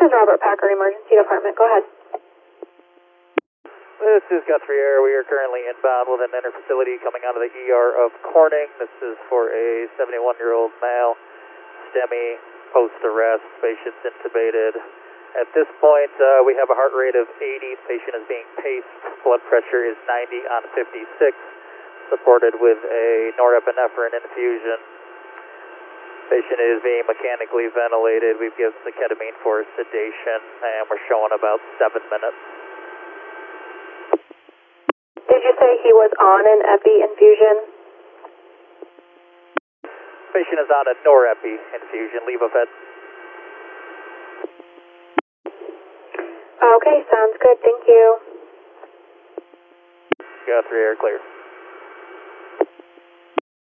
is Robert Packer, Emergency Department. Go ahead. This is Guthrie Air. We are currently inbound with an inter-facility coming out of the ER of Corning. This is for a 71-year-old male, STEMI, post-arrest, patient's intubated. At this point, we have a heart rate of 80. Patient is being paced. Blood pressure is 90 on 56, supported with a norepinephrine infusion. Patient is being mechanically ventilated. We've given the ketamine for sedation, and we're showing about 7 minutes. Did you say he was on an epi infusion? Patient is on a norepi infusion, Levophed. Okay, sounds good. Thank you. Guthrie Air, clear.